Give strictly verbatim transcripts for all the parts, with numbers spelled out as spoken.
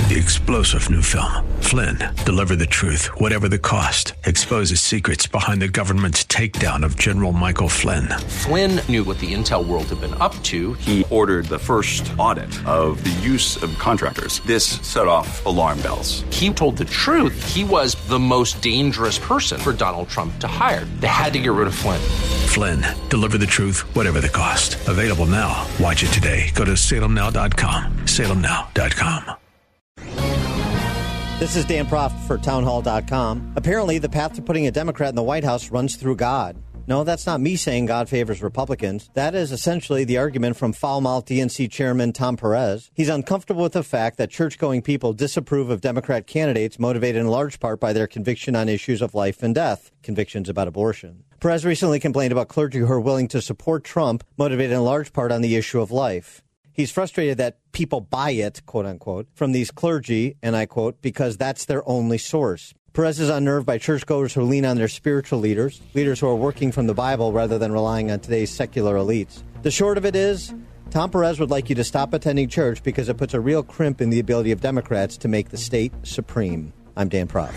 The explosive new film, Flynn, Deliver the Truth, Whatever the Cost, exposes secrets behind the government's takedown of General Michael Flynn. Flynn knew what the intel world had been up to. He ordered the first audit of the use of contractors. This set off alarm bells. He told the truth. He was the most dangerous person for Donald Trump to hire. They had to get rid of Flynn. Flynn, Deliver the Truth, Whatever the Cost. Available now. Watch it today. Go to salem now dot com. salem now dot com. This is Dan Proft for town hall dot com. Apparently, the path to putting a Democrat in the White House runs through God. No, that's not me saying God favors Republicans. That is essentially the argument from foul-mouthed D N C Chairman Tom Perez. He's uncomfortable with the fact that church-going people disapprove of Democrat candidates motivated in large part by their conviction on issues of life and death, convictions about abortion. Perez recently complained about clergy who are willing to support Trump, motivated in large part on the issue of life. He's frustrated that people buy it, quote unquote, from these clergy, and I quote, because that's their only source. Perez is unnerved by churchgoers who lean on their spiritual leaders, leaders who are working from the Bible rather than relying on today's secular elites. The short of it is, Tom Perez would like you to stop attending church because it puts a real crimp in the ability of Democrats to make the state supreme. I'm Dan Proft.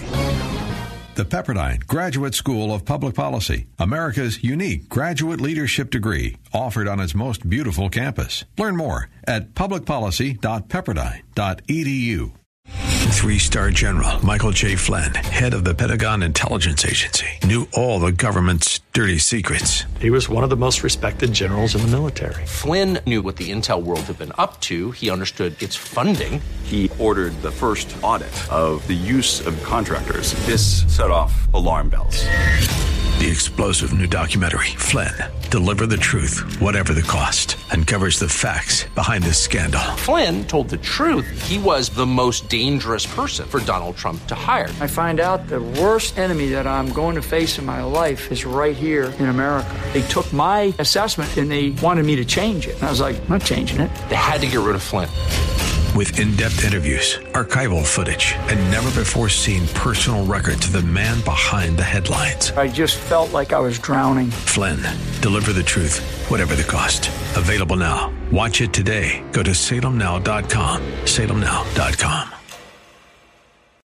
The Pepperdine Graduate School of Public Policy, America's unique graduate leadership degree, offered on its most beautiful campus. Learn more at public policy dot pepperdine dot e d u. Three-star General Michael J. Flynn, head of the Pentagon Intelligence Agency, knew all the government's dirty secrets. He was one of the most respected generals in the military. Flynn knew what the intel world had been up to. He understood its funding. He ordered the first audit of the use of contractors. This set off alarm bells. The explosive new documentary, Flynn, Deliver the Truth, Whatever the Cost, uncovers the facts behind this scandal. Flynn told the truth. He was the most dangerous person for Donald Trump to hire. I find out the worst enemy that I'm going to face in my life is right here in America. They took my assessment and they wanted me to change it. And I was like, I'm not changing it. They had to get rid of Flynn. With in-depth interviews, archival footage, and never-before-seen personal records of the man behind the headlines. I just felt like I was drowning. Flynn, Deliver the Truth, Whatever the Cost. Available now. Watch it today. Go to salem now dot com. salem now dot com.